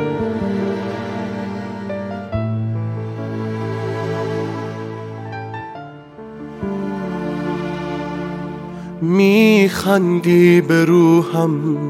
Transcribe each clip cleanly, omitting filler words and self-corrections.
میخندی به روحم،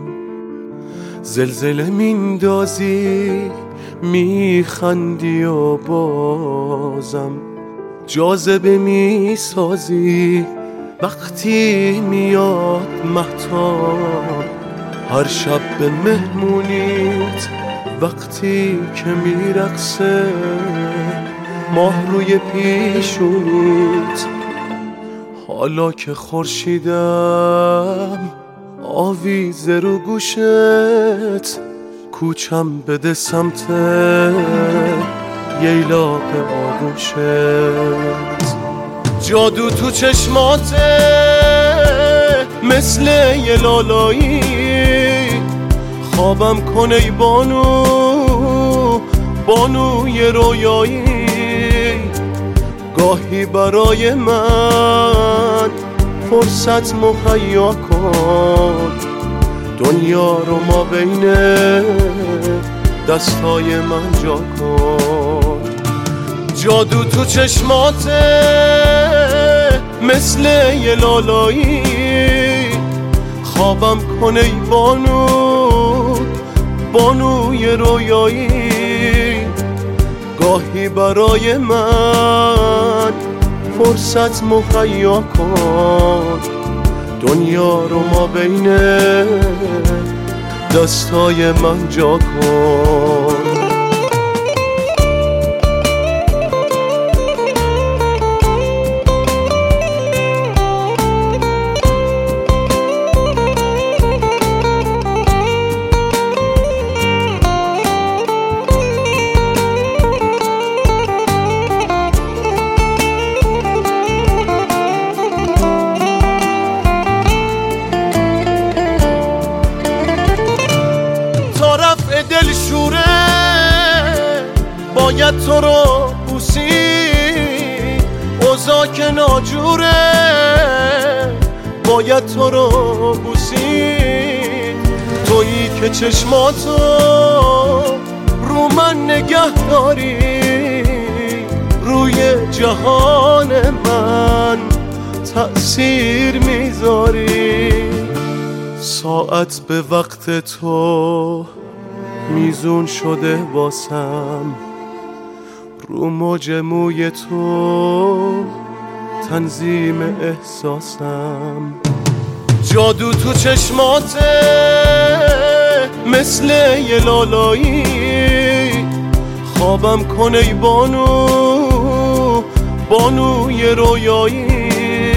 زلزله میندازی، میخندی و بازم جاذبه میسازی. وقتی میاد مهتاب هر شب به مهمونیت، وقتی که میرقصه ماه روی پیشونیت، حالا که خورشیدم آویزه رو گوشت، کوچم بده سمت ییلاق آغوشت. جادو تو چشماته مثل یه لالایی، خوابم کن ای بانو، بانوی رویایی. گاهی برای من فرصت مهیا کن، دنیا رو ما بین دستای من جا کن. جادو تو چشماته مثل یه لالایی، خوابم کن ای بانو، بانوی رویایی. گاهی برای من فرصت مهیا کن، دنیا رو ما بین دستای من جا کن. دل شوره باید تو رو بوسید، اوضاع که ناجوره باید تو رو بوسید. تویی که چشماتو رو من نگه داری، روی جهان من تأثیر میذاری. ساعت به وقت تو میزون شده واسم، رو موج موی تو تنظیم احساسم. جادو تو چشماته مثل یه لالایی، خوابم کن ای بانو، بانوی رویایی.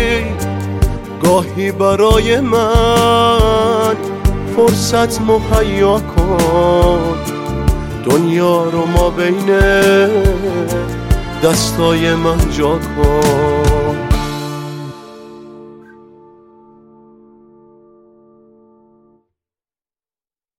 گاهی برای من فرصت مهیا کن، دنیا رو ما بین دستای من جا کن.